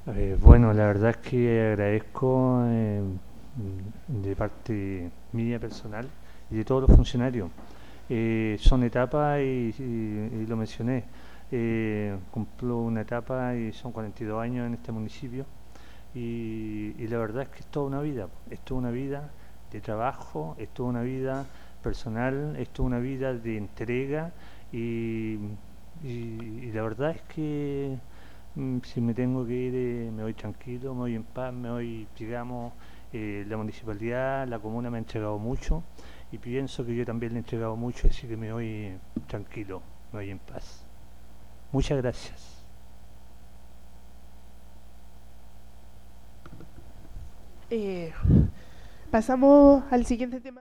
Bueno, la verdad es que agradezco de parte mía personal y de todos los funcionarios. Son etapas y lo mencioné. Cumplo una etapa y son 42 años en este municipio y la verdad es que es toda una vida. Es toda una vida de trabajo, es toda una vida personal, es toda una vida de entrega y, y la verdad es que si me tengo que ir, me voy tranquilo, me voy en paz, me voy, digamos, la municipalidad, la comuna me ha entregado mucho y pienso que yo también le he entregado mucho, así que me voy tranquilo, me voy en paz. Muchas gracias. Eh, Pasamos al siguiente tema.